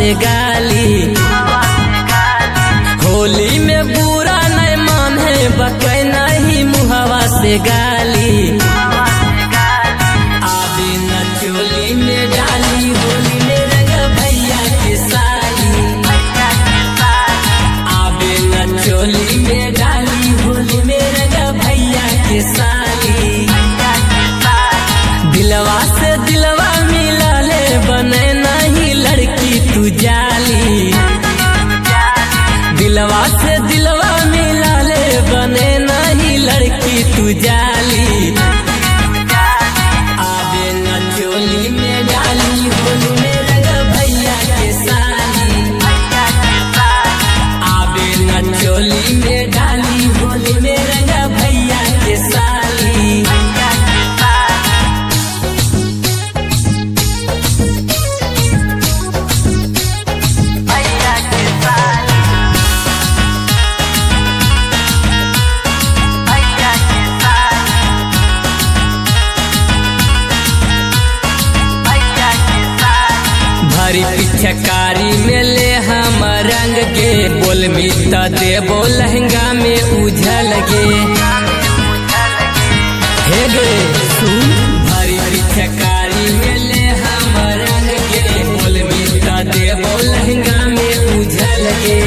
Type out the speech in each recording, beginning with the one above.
से गाली। होली में बुरा नहीं माने बकै नहीं मुहवा से गाली। आबे न चोली में डाली होली में रंग भैया के साली। आबे न चोली में डाली होली में रंग भैया के साली। दिलवा से दिलवा मिला ले बने नहीं लड़की तू जाली। दिलवा से दिलवा मिला ले बने नहीं लड़की तू जाली। आबे न चोली में डाली होली में रंग भैया के साली। आबे न चोली में डाली होली में रंग भैया के साली। भरी पिछकारी में ले हम रंग गे। बोल मिता देबो लहंगा में उझल गे। हे गे सुन भरी पिछकारी में ले हम रंग गे। बोल मिता देबो लहंगा में उझल गे।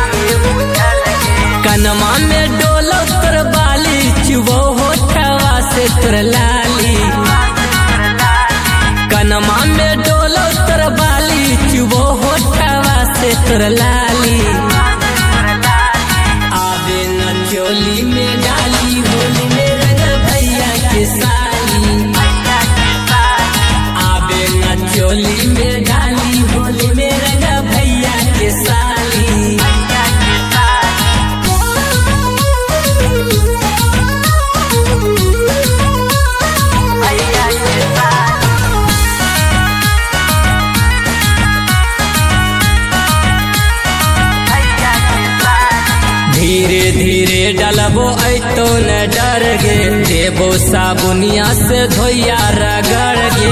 कनमा में डोलो तोर बाली चुबो होठवा से तोर लाली। कनमा में डोलो तोर बाली चुबो होठवा से तोर लाली। आबे न चोली में डाली होली में रंग भैया के साली। आबे न चोली में डाली होली में रंग भैया के साली। धीरे धीरे डलबो ऐतो न डर गे। देबो साबुनिया से धोइया रगड़ गे।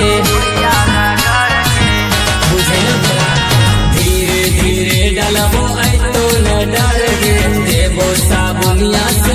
धीरे धीरे डलबो ऐतो न डर गे। देबो साबुनिया